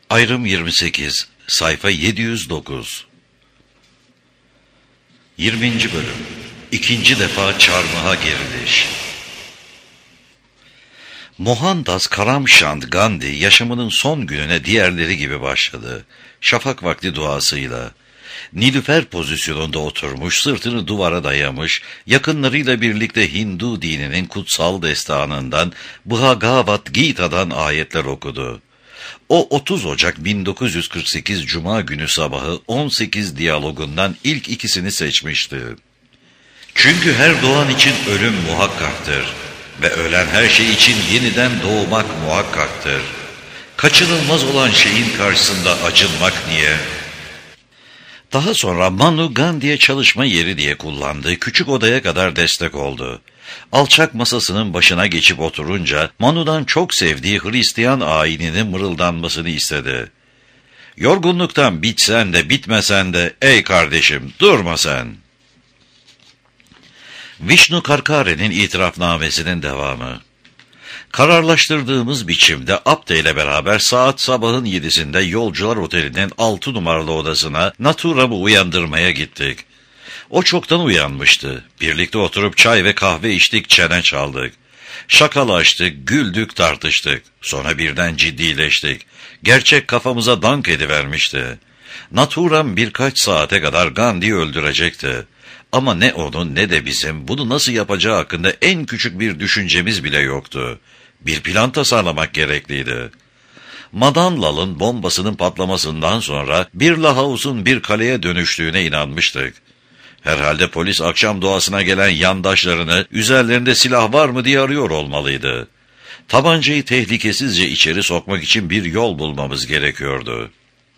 Ayrım 28, sayfa 709. 20. bölüm. İkinci defa çarmıha geriliş. Mohandas Karamchand Gandhi yaşamının son gününe diğerleri gibi başladı. Şafak vakti duasıyla. Nilüfer pozisyonunda oturmuş, sırtını duvara dayamış, yakınlarıyla birlikte Hindu dininin kutsal destanından, Bhagavad Gita'dan ayetler okudu. O 30 Ocak 1948 Cuma günü sabahı 18 diyalogundan ilk ikisini seçmişti. Çünkü her doğan için ölüm muhakkaktır ve ölen her şey için yeniden doğmak muhakkaktır. Kaçınılmaz olan şeyin karşısında acınmak niye? Daha sonra Manu Gandhi'ye çalışma yeri diye kullandığı küçük odaya kadar destek oldu. Alçak masasının başına geçip oturunca Manu'dan çok sevdiği Hristiyan ayininin mırıldanmasını istedi. Yorgunluktan bitsen de bitmesen de ey kardeşim durma sen. Vishnu Karkare'nin itirafnamesinin devamı. Kararlaştırdığımız biçimde Apte ile beraber saat sabahın 7'sinde Yolcular Oteli'nin 6 numaralı odasına Nathuram'ı uyandırmaya gittik. O çoktan uyanmıştı. Birlikte oturup çay ve kahve içtik, çene çaldık. Şakalaştık, güldük, tartıştık. Sonra birden ciddileştik. Gerçek kafamıza dank edivermişti. Nathuram birkaç saate kadar Gandhi'yi öldürecekti. Ama ne onun ne de bizim bunu nasıl yapacağı hakkında en küçük bir düşüncemiz bile yoktu. Bir plan tasarlamak gerekliydi. Madan Lal'ın bombasının patlamasından sonra Birla House'un bir kaleye dönüştüğüne inanmıştık. Herhalde polis akşam doğasına gelen yandaşlarını üzerlerinde silah var mı diye arıyor olmalıydı. Tabancayı tehlikesizce içeri sokmak için bir yol bulmamız gerekiyordu.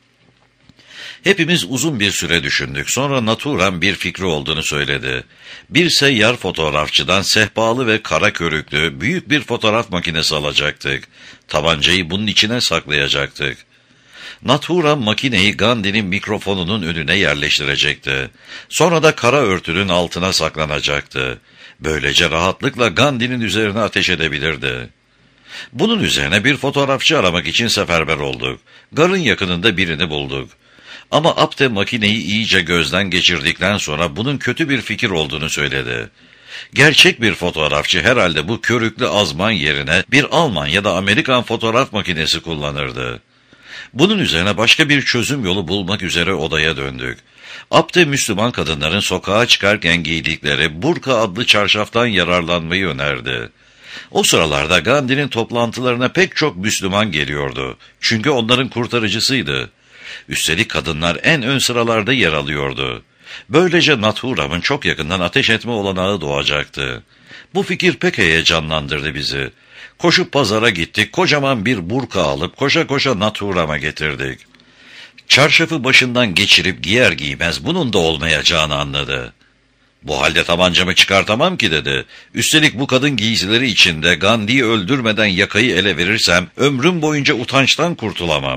Hepimiz uzun bir süre düşündük. Sonra Nathuram bir fikri olduğunu söyledi. Bir seyyar fotoğrafçıdan sehpalı ve kara körüklü büyük bir fotoğraf makinesi alacaktık. Tabancayı bunun içine saklayacaktık. Nathuram makineyi Gandhi'nin mikrofonunun önüne yerleştirecekti. Sonra da kara örtünün altına saklanacaktı. Böylece rahatlıkla Gandhi'nin üzerine ateş edebilirdi. Bunun üzerine bir fotoğrafçı aramak için seferber olduk. Garın yakınında birini bulduk. Ama Apte makineyi iyice gözden geçirdikten sonra bunun kötü bir fikir olduğunu söyledi. Gerçek bir fotoğrafçı herhalde bu körüklü azman yerine bir Alman ya da Amerikan fotoğraf makinesi kullanırdı. Bunun üzerine başka bir çözüm yolu bulmak üzere odaya döndük. Apte Müslüman kadınların sokağa çıkarken giydikleri burka adlı çarşaftan yararlanmayı önerdi. O sıralarda Gandhi'nin toplantılarına pek çok Müslüman geliyordu. Çünkü onların kurtarıcısıydı. Üstelik kadınlar en ön sıralarda yer alıyordu. Böylece Nathuram'ın çok yakından ateş etme olanağı doğacaktı. Bu fikir pek heyecanlandırdı bizi. Koşup pazara gittik, kocaman bir burka alıp koşa koşa Nathuram'a getirdik. Çarşafı başından geçirip giyer giymez bunun da olmayacağını anladı. Bu halde tabancamı çıkartamam ki dedi. Üstelik bu kadın giysileri içinde Gandhi'yi öldürmeden yakayı ele verirsem ömrüm boyunca utançtan kurtulamam.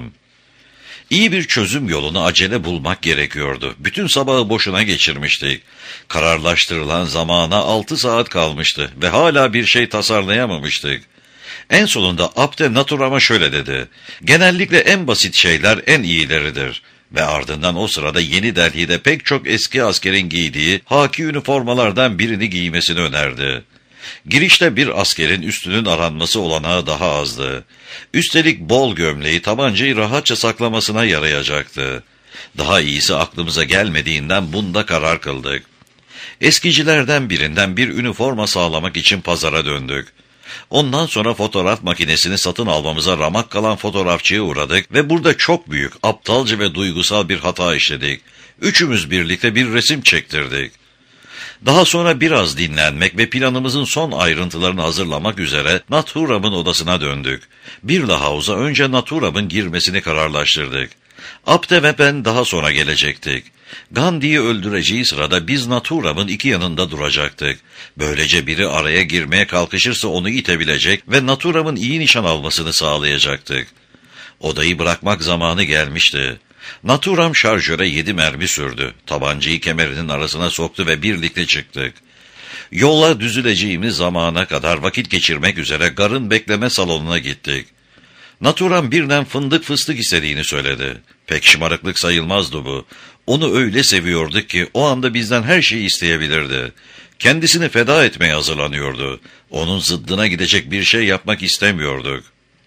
İyi bir çözüm yolunu acele bulmak gerekiyordu. Bütün sabahı boşuna geçirmiştik. Kararlaştırılan zamana 6 saat kalmıştı ve hala bir şey tasarlayamamıştık. En sonunda Apte Nathuram'a şöyle dedi. Genellikle en basit şeyler en iyileridir. Ve ardından o sırada Yeni Delhi'de pek çok eski askerin giydiği haki üniformalardan birini giymesini önerdi. Girişte bir askerin üstünün aranması olanağı daha azdı. Üstelik bol gömleği tabancayı rahatça saklamasına yarayacaktı. Daha iyisi aklımıza gelmediğinden bunda karar kıldık. Eskicilerden birinden bir üniforma sağlamak için pazara döndük. Ondan sonra fotoğraf makinesini satın almamıza ramak kalan fotoğrafçıya uğradık ve burada çok büyük, aptalca ve duygusal bir hata işledik. Üçümüz birlikte bir resim çektirdik. Daha sonra biraz dinlenmek ve planımızın son ayrıntılarını hazırlamak üzere Nathuram'ın odasına döndük. Birla House'a önce Nathuram'ın girmesini kararlaştırdık. Apte ve ben daha sonra gelecektik. Gandhi'yi öldüreceği sırada biz Nathuram'ın iki yanında duracaktık. Böylece biri araya girmeye kalkışırsa onu itebilecek ve Nathuram'ın iyi nişan almasını sağlayacaktık. Odayı bırakmak zamanı gelmişti. Nathuram şarjöre 7 mermi sürdü. Tabancayı kemerinin arasına soktu ve birlikte çıktık. Yola düzüleceğimiz zamana kadar vakit geçirmek üzere garın bekleme salonuna gittik. Naturam birden fındık fıstık istediğini söyledi. Pek şımarıklık sayılmazdı bu. Onu öyle seviyorduk ki o anda bizden her şeyi isteyebilirdi. Kendisini feda etmeye hazırlanıyordu. Onun zıddına gidecek bir şey yapmak istemiyorduk.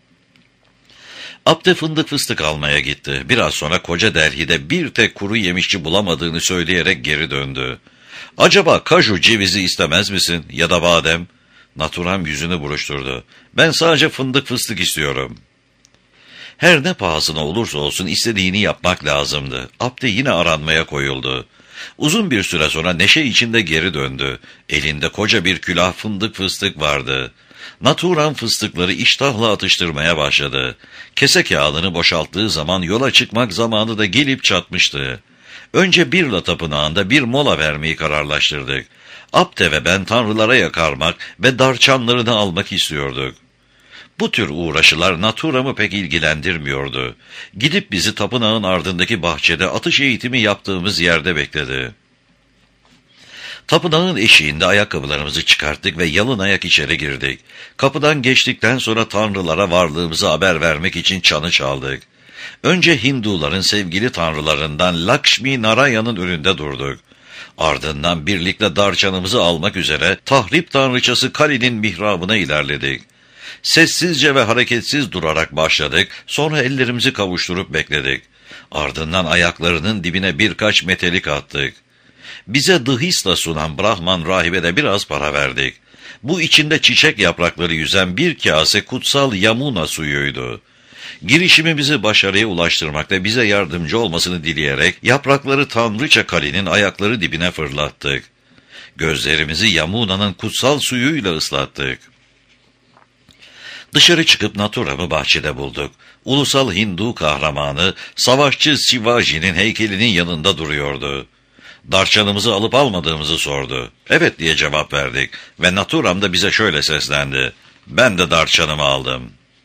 Abde fındık fıstık almaya gitti. Biraz sonra koca Delhi'de bir tek kuru yemişçi bulamadığını söyleyerek geri döndü. Acaba kaju cevizi istemez misin ya da badem? Naturam yüzünü buruşturdu. Ben sadece fındık fıstık istiyorum. Her ne pahasına olursa olsun istediğini yapmak lazımdı. Abde yine aranmaya koyuldu. Uzun bir süre sonra neşe içinde geri döndü. Elinde koca bir külah fındık fıstık vardı. Naturam fıstıkları iştahla atıştırmaya başladı. Kese kağıdını boşalttığı zaman yola çıkmak zamanı da gelip çatmıştı. Önce Birla Tapınağı'nda bir mola vermeyi kararlaştırdık. Abde ve ben tanrılara yakarmak ve darçanlarını almak istiyorduk. Bu tür uğraşılar Naturam'ı pek ilgilendirmiyordu. Gidip bizi tapınağın ardındaki bahçede atış eğitimi yaptığımız yerde bekledi. Tapınağın eşiğinde ayakkabılarımızı çıkarttık ve yalın ayak içeri girdik. Kapıdan geçtikten sonra tanrılara varlığımızı haber vermek için çanı çaldık. Önce Hinduların sevgili tanrılarından Lakshmi Naraya'nın önünde durduk. Ardından birlikte darçanımızı almak üzere tahrip tanrıçası Kali'nin mihrabına ilerledik. Sessizce ve hareketsiz durarak başladık, sonra ellerimizi kavuşturup bekledik. Ardından ayaklarının dibine birkaç metelik attık. Bize dıhisla sunan Brahman rahibe de biraz para verdik. Bu içinde çiçek yaprakları yüzen bir kase kutsal Yamuna suyuydu. Girişimimizi başarıya ulaştırmakta bize yardımcı olmasını dileyerek yaprakları Tanrıça Kali'nin ayakları dibine fırlattık. Gözlerimizi Yamuna'nın kutsal suyuyla ıslattık. Dışarı çıkıp Naturam'ı bahçede bulduk. Ulusal Hindu kahramanı, savaşçı Shivaji'nin heykelinin yanında duruyordu. Darçanımızı alıp almadığımızı sordu. Evet diye cevap verdik ve Naturam da bize şöyle seslendi. Ben de darçanımı aldım.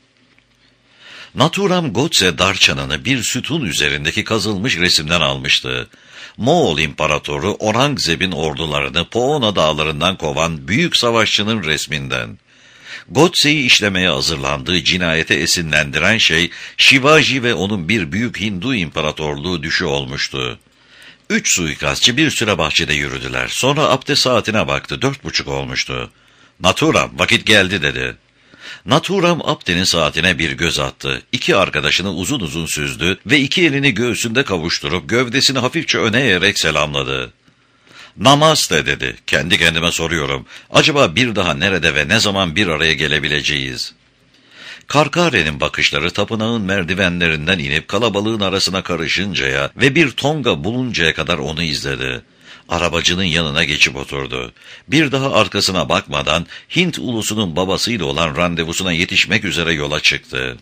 Naturam Godse darçanını bir sütun üzerindeki kazılmış resimden almıştı. Moğol İmparatoru Orangzeb'in ordularını Poona dağlarından kovan büyük savaşçının resminden. Godse'yi işlemeye hazırlandığı cinayete esinlendiren şey Shivaji ve onun bir büyük Hindu imparatorluğu düşü olmuştu. 3 suikastçı bir süre bahçede yürüdüler. Sonra abdest saatine baktı. 4:30 olmuştu. Naturam vakit geldi dedi. Naturam abdenin saatine bir göz attı. 2 arkadaşını uzun uzun süzdü ve 2 elini göğsünde kavuşturup gövdesini hafifçe öne eğerek selamladı. Namaste dedi. Kendi kendime soruyorum. Acaba bir daha nerede ve ne zaman bir araya gelebileceğiz? Karkare'nin bakışları tapınağın merdivenlerinden inip kalabalığın arasına karışıncaya ve bir tonga buluncaya kadar onu izledi. Arabacının yanına geçip oturdu. Bir daha arkasına bakmadan Hint ulusunun babasıyla olan randevusuna yetişmek üzere yola çıktı.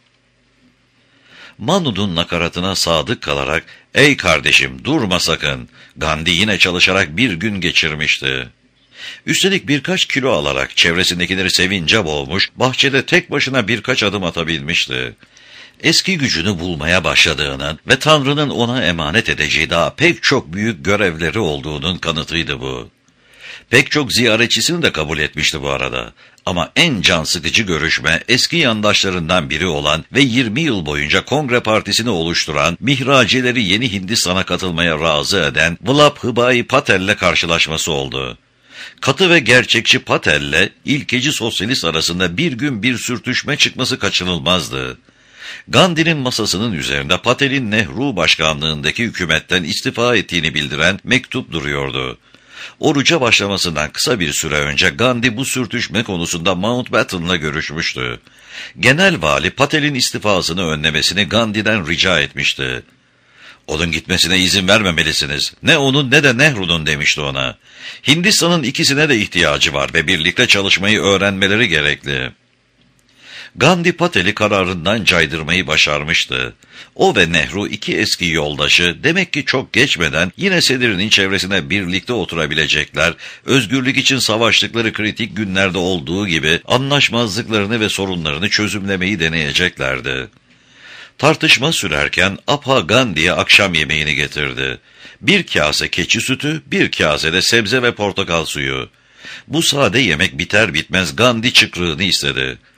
Manu'nun nakaratına sadık kalarak, ''Ey kardeşim durma sakın.'' Gandhi yine çalışarak bir gün geçirmişti. Üstelik birkaç kilo alarak çevresindekileri sevince boğmuş, bahçede tek başına birkaç adım atabilmişti. Eski gücünü bulmaya başladığının ve Tanrı'nın ona emanet edeceği daha pek çok büyük görevleri olduğunun kanıtıydı bu. Pek çok ziyaretçisini de kabul etmişti bu arada. Ama en can sıkıcı görüşme eski yandaşlarından biri olan ve 20 yıl boyunca Kongre Partisi'ni oluşturan, mihracileri yeni Hindistan'a katılmaya razı eden Vallabhbhai Patel'le karşılaşması oldu. Katı ve gerçekçi Patel'le ilkeci sosyalist arasında bir gün bir sürtüşme çıkması kaçınılmazdı. Gandhi'nin masasının üzerinde Patel'in Nehru başkanlığındaki hükümetten istifa ettiğini bildiren mektup duruyordu. Oruca başlamasından kısa bir süre önce Gandhi bu sürtüşme konusunda Mountbatten'la görüşmüştü. Genel vali Patel'in istifasını önlemesini Gandhi'den rica etmişti. Onun gitmesine izin vermemelisiniz. Ne onun ne de Nehru'nun demişti ona. Hindistan'ın ikisine de ihtiyacı var ve birlikte çalışmayı öğrenmeleri gerekli. Gandhi Patel'i kararından caydırmayı başarmıştı. O ve Nehru 2 eski yoldaşı demek ki çok geçmeden yine sedirinin çevresine birlikte oturabilecekler, özgürlük için savaştıkları kritik günlerde olduğu gibi anlaşmazlıklarını ve sorunlarını çözümlemeyi deneyeceklerdi. Tartışma sürerken Apha Gandhi'ye akşam yemeğini getirdi. 1 kase keçi sütü, 1 kase de sebze ve portakal suyu. Bu sade yemek biter bitmez Gandhi çıkrığını istedi.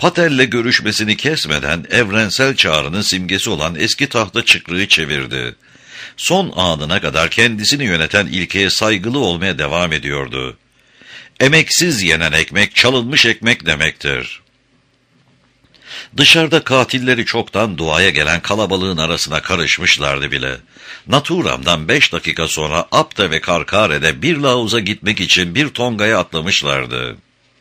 Patel'le görüşmesini kesmeden evrensel çağrının simgesi olan eski tahta çıkrığı çevirdi. Son anına kadar kendisini yöneten ilkeye saygılı olmaya devam ediyordu. Emeksiz yenen ekmek, çalınmış ekmek demektir. Dışarıda katilleri çoktan duaya gelen kalabalığın arasına karışmışlardı bile. Naturam'dan 5 dakika sonra Apta ve Karkare'de bir lavuza gitmek için bir tongaya atlamışlardı.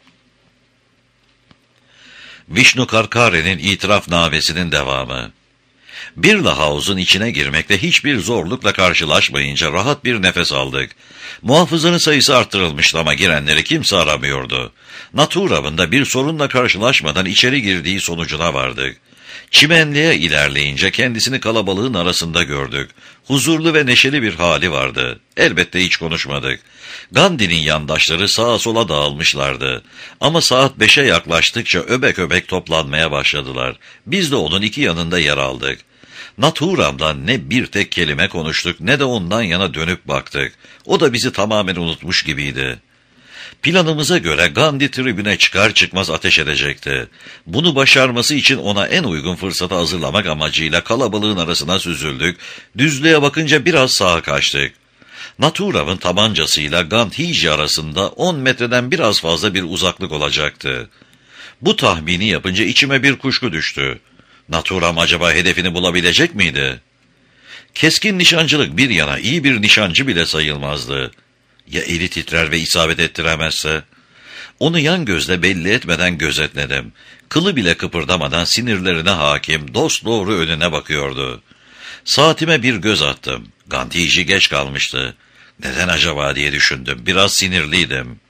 Vişnu Karkare'nin itirafnamesinin devamı. Birla havuzun içine girmekte hiçbir zorlukla karşılaşmayınca rahat bir nefes aldık. Muhafızların sayısı arttırılmıştı ama girenleri kimse aramıyordu. Naturam'ın da bir sorunla karşılaşmadan içeri girdiği sonucuna vardık. Çimenliğe ilerleyince kendisini kalabalığın arasında gördük. Huzurlu ve neşeli bir hali vardı. Elbette hiç konuşmadık. Gandhi'nin yandaşları sağa sola dağılmışlardı. Ama saat 5'e yaklaştıkça öbek öbek toplanmaya başladılar. Biz de onun iki yanında yer aldık. Naturam'dan ne bir tek kelime konuştuk ne de ondan yana dönüp baktık. O da bizi tamamen unutmuş gibiydi. Planımıza göre Gandhi tribüne çıkar çıkmaz ateş edecekti. Bunu başarması için ona en uygun fırsatı hazırlamak amacıyla kalabalığın arasına süzüldük. Düzlüğe bakınca biraz sağa kaçtık. Naturam'ın tabancasıyla Gandhiji arasında 10 metreden biraz fazla bir uzaklık olacaktı. Bu tahmini yapınca içime bir kuşku düştü. Naturam acaba hedefini bulabilecek miydi? Keskin nişancılık bir yana iyi bir nişancı bile sayılmazdı. Ya eli titrer ve isabet ettiremezse? Onu yan gözle belli etmeden gözetledim. Kılı bile kıpırdamadan sinirlerine hakim, dosdoğru önüne bakıyordu. Saatime bir göz attım. Gandhiji geç kalmıştı. Neden acaba diye düşündüm. Biraz sinirliydim.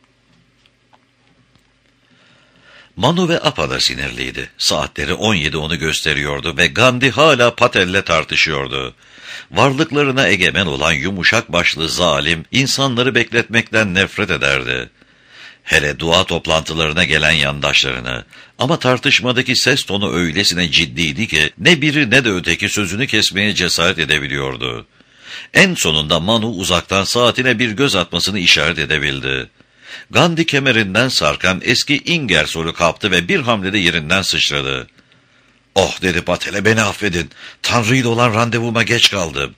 Manu ve Apa da sinirliydi. Saatleri 17:10'u gösteriyordu ve Gandhi hala Patel'le tartışıyordu. Varlıklarına egemen olan yumuşak başlı zalim, insanları bekletmekten nefret ederdi. Hele dua toplantılarına gelen yandaşlarını. Ama tartışmadaki ses tonu öylesine ciddiydi ki ne biri ne de öteki sözünü kesmeye cesaret edebiliyordu. En sonunda Manu uzaktan saatine bir göz atmasını işaret edebildi. Gandhi kemerinden sarkan eski Ingersoll'u kaptı ve bir hamlede yerinden sıçradı. "Oh," dedi Patel'e, "beni affedin. Tanrı'yla olan randevuma geç kaldım."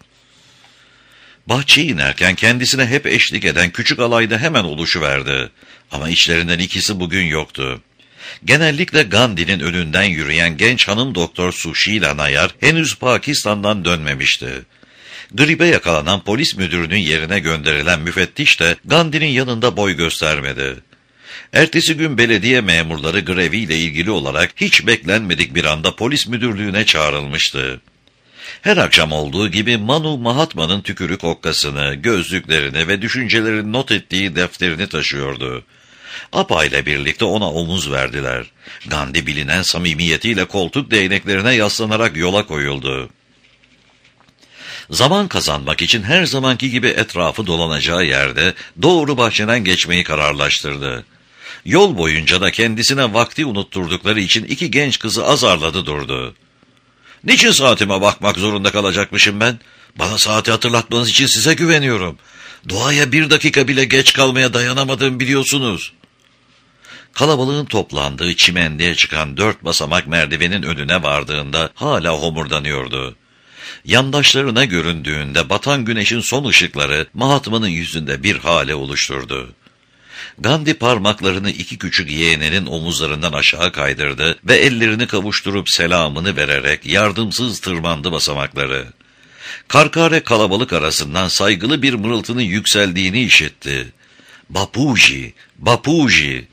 Bahçeye inerken kendisine hep eşlik eden küçük alayda hemen oluşuverdi. Ama içlerinden ikisi bugün yoktu. Genellikle Gandhi'nin önünden yürüyen genç hanım doktor Sushila Nayar henüz Pakistan'dan dönmemişti. Gribe yakalanan polis müdürünün yerine gönderilen müfettiş de Gandhi'nin yanında boy göstermedi. Ertesi gün belediye memurları greviyle ilgili olarak hiç beklenmedik bir anda polis müdürlüğüne çağrılmıştı. Her akşam olduğu gibi Manu Mahatma'nın tükürük okkasını, gözlüklerini ve düşüncelerini not ettiği defterini taşıyordu. Apa ile birlikte ona omuz verdiler. Gandhi bilinen samimiyetiyle koltuk değneklerine yaslanarak yola koyuldu. Zaman kazanmak için her zamanki gibi etrafı dolanacağı yerde doğru bahçeden geçmeyi kararlaştırdı. Yol boyunca da kendisine vakti unutturdukları için iki genç kızı azarladı durdu. "Niçin saatime bakmak zorunda kalacakmışım ben? Bana saati hatırlatmanız için size güveniyorum. Duaya 1 dakika bile geç kalmaya dayanamadığımı biliyorsunuz." Kalabalığın toplandığı çimenliğe çıkan 4 basamak merdivenin önüne vardığında hala homurdanıyordu. Yandaşlarına göründüğünde batan güneşin son ışıkları Mahatma'nın yüzünde bir hale oluşturdu. Gandhi parmaklarını iki küçük yeğeninin omuzlarından aşağı kaydırdı ve ellerini kavuşturup selamını vererek yardımsız tırmandı basamakları. Karkare kalabalık arasından saygılı bir mırıltının yükseldiğini işitti. "Bapuji, Bapuji!"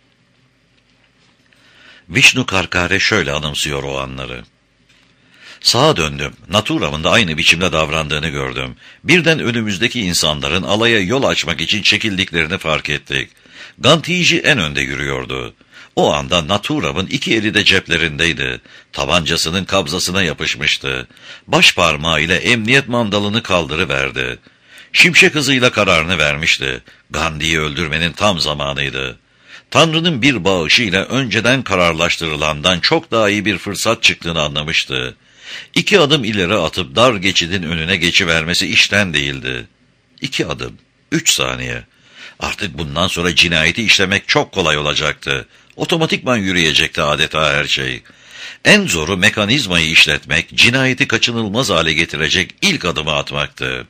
Vişnu Karkare şöyle anımsıyor o anları. Sağa döndüm. Naturam'ın da aynı biçimde davrandığını gördüm. Birden önümüzdeki insanların alaya yol açmak için çekildiklerini fark ettik. Gandhiji en önde yürüyordu. O anda Naturam'ın iki eli de ceplerindeydi. Tabancasının kabzasına yapışmıştı. Baş parmağıyla emniyet mandalını kaldırıverdi. Şimşek hızıyla kararını vermişti. Gandhi'yi öldürmenin tam zamanıydı. Tanrı'nın bir bağışıyla önceden kararlaştırılandan çok daha iyi bir fırsat çıktığını anlamıştı. 2 adım ileri atıp dar geçidin önüne geçivermesi işten değildi. 2 adım, 3 saniye. Artık bundan sonra cinayeti işlemek çok kolay olacaktı. Otomatikman yürüyecekti adeta her şey. En zoru mekanizmayı işletmek, cinayeti kaçınılmaz hale getirecek ilk adımı atmaktı.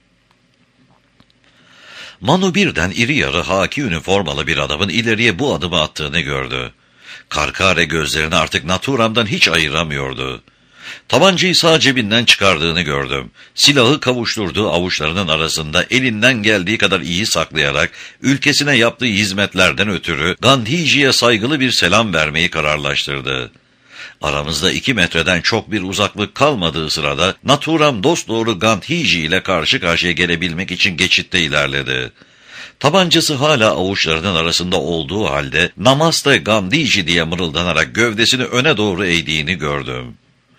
Manu birden iri yarı haki üniformalı bir adamın ileriye bu adımı attığını gördü. Karkare gözlerini artık Naturam'dan hiç ayıramıyordu. Tabancayı sağ cebinden çıkardığını gördüm. Silahı kavuşturduğu avuçlarının arasında elinden geldiği kadar iyi saklayarak ülkesine yaptığı hizmetlerden ötürü Gandhiji'ye saygılı bir selam vermeyi kararlaştırdı. Aramızda 2 metreden çok bir uzaklık kalmadığı sırada Naturam dosdoğru Gandhiji ile karşı karşıya gelebilmek için geçitte ilerledi. Tabancası hala avuçlarının arasında olduğu halde Namaste Gandhiji diye mırıldanarak gövdesini öne doğru eğdiğini gördüm.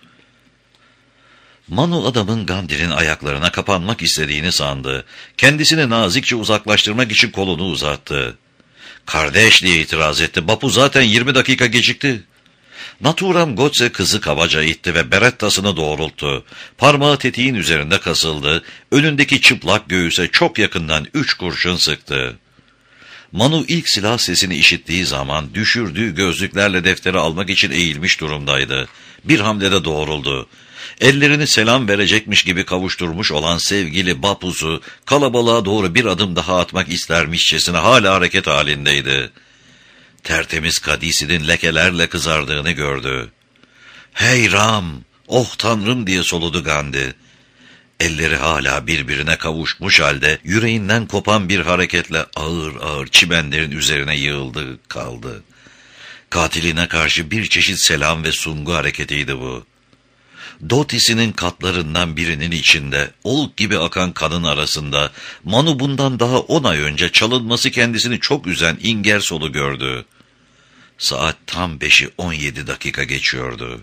Manu adamın Gandhi'nin ayaklarına kapanmak istediğini sandı. Kendisini nazikçe uzaklaştırmak için kolunu uzattı. "Kardeş," diye itiraz etti. "Bapu zaten 20 dakika gecikti." Naturam Godse kızı kabaca itti ve berettasını doğrulttu. Parmağı tetiğin üzerinde kasıldı. Önündeki çıplak göğüse çok yakından 3 kurşun sıktı. Manu ilk silah sesini işittiği zaman düşürdüğü gözlüklerle defteri almak için eğilmiş durumdaydı. Bir hamlede doğruldu. Ellerini selam verecekmiş gibi kavuşturmuş olan sevgili Bapu'su kalabalığa doğru bir adım daha atmak istermişçesine hala hareket halindeydi. Tertemiz kadisinin lekelerle kızardığını gördü. "Hey Ram, oh Tanrım," diye soludu Gandhi. Elleri hala birbirine kavuşmuş halde yüreğinden kopan bir hareketle ağır ağır çimenlerin üzerine yığıldı kaldı. Katiline karşı bir çeşit selam ve sungu hareketiydi bu. Dotisinin katlarından birinin içinde, oluk gibi akan kanın arasında, Manu bundan daha 10 ay önce çalınması kendisini çok üzen Ingersoll'u gördü. Saat tam 5'i 17 dakika geçiyordu.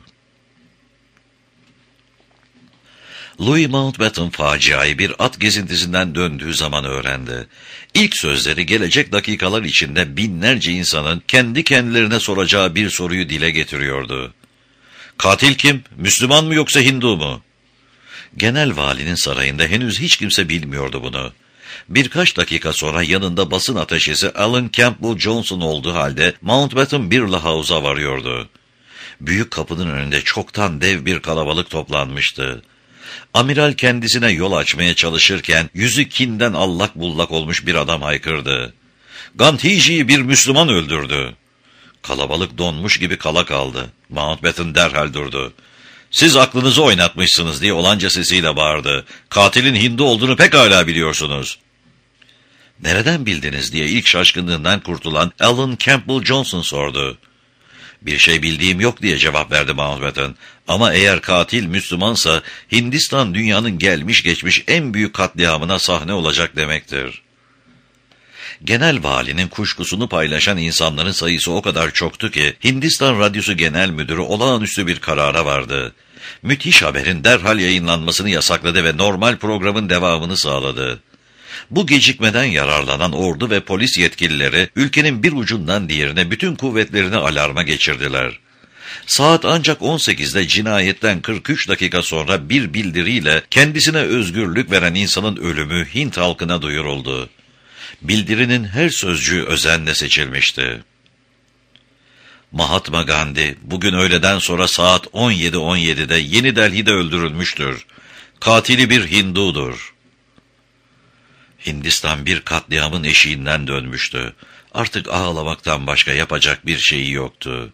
Louis Mountbatten faciayı bir at gezintisinden döndüğü zaman öğrendi. İlk sözleri gelecek dakikalar içinde binlerce insanın kendi kendilerine soracağı bir soruyu dile getiriyordu. "Katil kim? Müslüman mı yoksa Hindu mu?" Genel valinin sarayında henüz hiç kimse bilmiyordu bunu. Birkaç dakika sonra yanında basın ateşesi Alan Campbell Johnson olduğu halde Mountbatten Birla House'a varıyordu. Büyük kapının önünde çoktan dev bir kalabalık toplanmıştı. Amiral kendisine yol açmaya çalışırken yüzü kinden allak bullak olmuş bir adam haykırdı. "Gandhiji'yi bir Müslüman öldürdü." Kalabalık donmuş gibi kala kaldı. Mountbatten derhal durdu. "Siz aklınızı oynatmışsınız," diye olanca sesiyle bağırdı. "Katilin Hindu olduğunu pekala biliyorsunuz." "Nereden bildiniz?" diye ilk şaşkınlığından kurtulan Alan Campbell Johnson sordu. "Bir şey bildiğim yok," diye cevap verdi Mountbatten. "Ama eğer katil Müslümansa Hindistan dünyanın gelmiş geçmiş en büyük katliamına sahne olacak demektir." Genel valinin kuşkusunu paylaşan insanların sayısı o kadar çoktu ki Hindistan Radyosu Genel Müdürü olağanüstü bir karara vardı. Müthiş haberin derhal yayınlanmasını yasakladı ve normal programın devamını sağladı. Bu gecikmeden yararlanan ordu ve polis yetkilileri ülkenin bir ucundan diğerine bütün kuvvetlerini alarma geçirdiler. Saat ancak 18'de cinayetten 43 dakika sonra bir bildiriyle kendisine özgürlük veren insanın ölümü Hint halkına duyuruldu. Bildirinin her sözcüğü özenle seçilmişti. Mahatma Gandhi bugün öğleden sonra saat 17:17'de Yeni Delhi'de öldürülmüştür. Katili bir Hindudur. Hindistan bir katliamın eşiğinden dönmüştü. Artık ağlamaktan başka yapacak bir şeyi yoktu.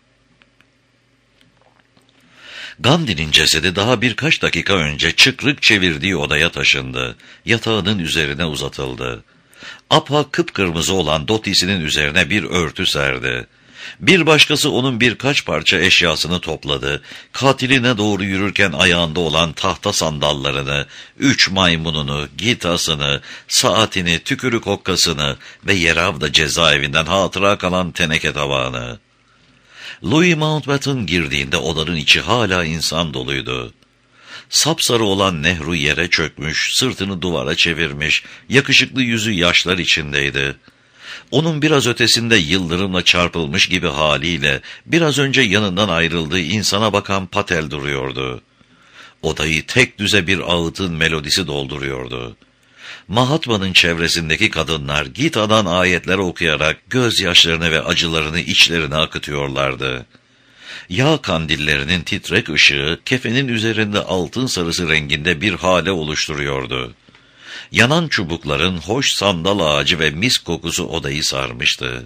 Gandhi'nin cesedi daha birkaç dakika önce çıkrık çevirdiği odaya taşındı. Yatağının üzerine uzatıldı. Apa kıpkırmızı olan dotisinin üzerine bir örtü serdi. Bir başkası onun birkaç parça eşyasını topladı. Katiline doğru yürürken ayağında olan tahta sandallarını, 3 maymununu, gitasını, saatini, tükürük hokkasını ve Yeravda cezaevinden hatıra kalan teneke tabağını. Louis Mountbatten girdiğinde odanın içi hala insan doluydu. Sapsarı olan Nehru yere çökmüş, sırtını duvara çevirmiş, yakışıklı yüzü yaşlar içindeydi. Onun biraz ötesinde yıldırımla çarpılmış gibi haliyle biraz önce yanından ayrıldığı insana bakan Patel duruyordu. Odayı tek düze bir ağıtın melodisi dolduruyordu. Mahatma'nın çevresindeki kadınlar Gita'dan ayetler okuyarak gözyaşlarını ve acılarını içlerine akıtıyorlardı. Yağ kandillerinin titrek ışığı kefenin üzerinde altın sarısı renginde bir hale oluşturuyordu. Yanan çubukların hoş sandal ağacı ve mis kokusu odayı sarmıştı.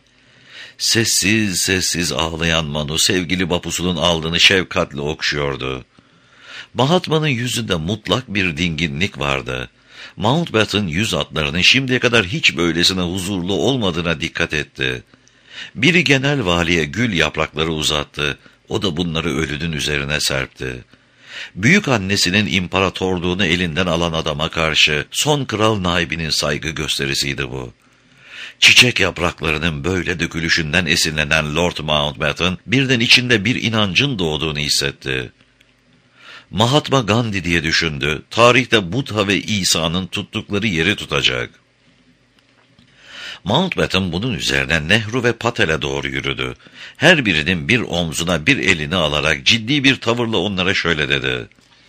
Sessiz sessiz ağlayan Manu sevgili Bapusu'nun alnını şefkatle okşuyordu. Mahatma'nın yüzünde mutlak bir dinginlik vardı. Mountbatten yüz hatlarının şimdiye kadar hiç böylesine huzurlu olmadığına dikkat etti. Biri genel valiye gül yaprakları uzattı, o da bunları ölünün üzerine serpti. Büyük annesinin imparatorluğunu elinden alan adama karşı son kral naibinin saygı gösterisiydi bu. Çiçek yapraklarının böyle dökülüşünden esinlenen Lord Mountbatten birden içinde bir inancın doğduğunu hissetti. Mahatma Gandhi diye düşündü, tarihte Buddha ve İsa'nın tuttukları yeri tutacak. Mountbatten bunun üzerine Nehru ve Patel'e doğru yürüdü. Her birinin bir omzuna bir elini alarak ciddi bir tavırla onlara şöyle dedi.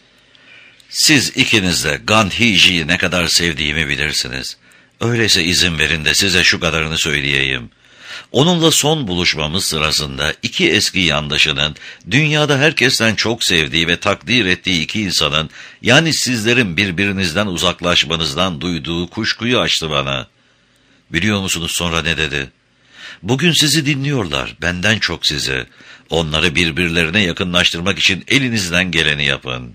Siz ikiniz de Gandhiji'yi ne kadar sevdiğimi bilirsiniz. Öyleyse izin verin de size şu kadarını söyleyeyim. Onunla son buluşmamız sırasında iki eski yandaşının, dünyada herkesten çok sevdiği ve takdir ettiği iki insanın, yani sizlerin birbirinizden uzaklaşmanızdan duyduğu kuşkuyu açtı bana. Biliyor musunuz sonra ne dedi? Bugün sizi dinliyorlar, benden çok sizi. Onları birbirlerine yakınlaştırmak için elinizden geleni yapın.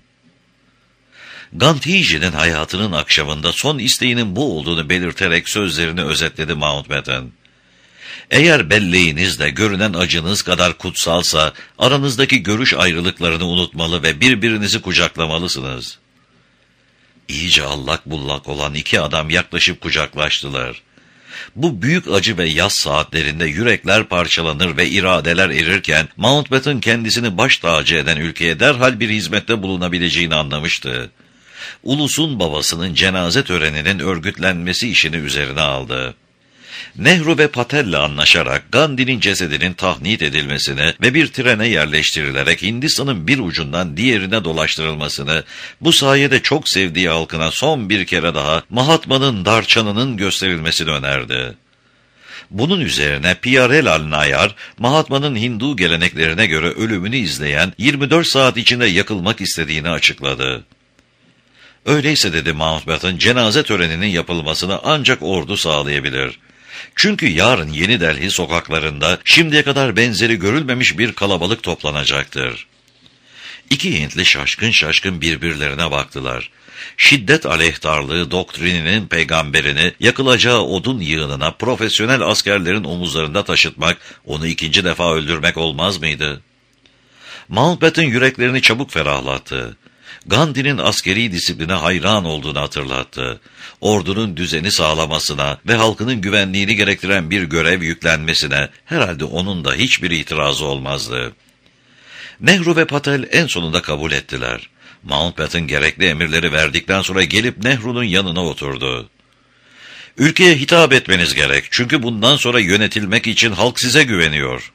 Gandhiji'nin hayatının akşamında son isteğinin bu olduğunu belirterek sözlerini özetledi Mountbatten. Eğer belleğiniz de görünen acınız kadar kutsalsa, aranızdaki görüş ayrılıklarını unutmalı ve birbirinizi kucaklamalısınız. İyice allak bullak olan iki adam yaklaşıp kucaklaştılar. Bu büyük acı ve yaz saatlerinde yürekler parçalanır ve iradeler erirken, Mountbatten kendisini baş tacı eden ülkeye derhal bir hizmette bulunabileceğini anlamıştı. Ulusun babasının cenaze töreninin örgütlenmesi işini üzerine aldı. Nehru ve Patel'le anlaşarak Gandhi'nin cesedinin tahnit edilmesini ve bir trene yerleştirilerek Hindistan'ın bir ucundan diğerine dolaştırılmasını, bu sayede çok sevdiği halkına son bir kere daha Mahatma'nın darçanının gösterilmesini önerdi. Bunun üzerine Pyarelal Nayar, Mahatma'nın Hindu geleneklerine göre ölümünü izleyen 24 saat içinde yakılmak istediğini açıkladı. Öyleyse dedi Mountbatten, cenaze töreninin yapılmasını ancak ordu sağlayabilir. Çünkü yarın Yeni Delhi sokaklarında şimdiye kadar benzeri görülmemiş bir kalabalık toplanacaktır. İki Hintli şaşkın şaşkın birbirlerine baktılar. Şiddet aleyhtarlığı doktrininin peygamberini yakılacağı odun yığınına profesyonel askerlerin omuzlarında taşıtmak, onu ikinci defa öldürmek olmaz mıydı? Mountbatten yüreklerini çabuk ferahlattı. Gandhi'nin askeri disipline hayran olduğunu hatırlattı. Ordunun düzeni sağlamasına ve halkının güvenliğini gerektiren bir görev yüklenmesine herhalde onun da hiçbir itirazı olmazdı. Nehru ve Patel en sonunda kabul ettiler. Mountbatten gerekli emirleri verdikten sonra gelip Nehru'nun yanına oturdu. Ülkeye hitap etmeniz gerek, çünkü bundan sonra yönetilmek için halk size güveniyor.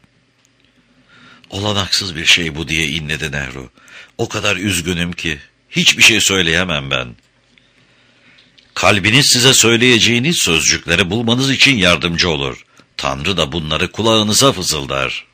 Olanaksız bir şey bu diye inledi Nehru. O kadar üzgünüm ki hiçbir şey söyleyemem ben. Kalbiniz size söyleyeceğiniz sözcükleri bulmanız için yardımcı olur. Tanrı da bunları kulağınıza fısıldar.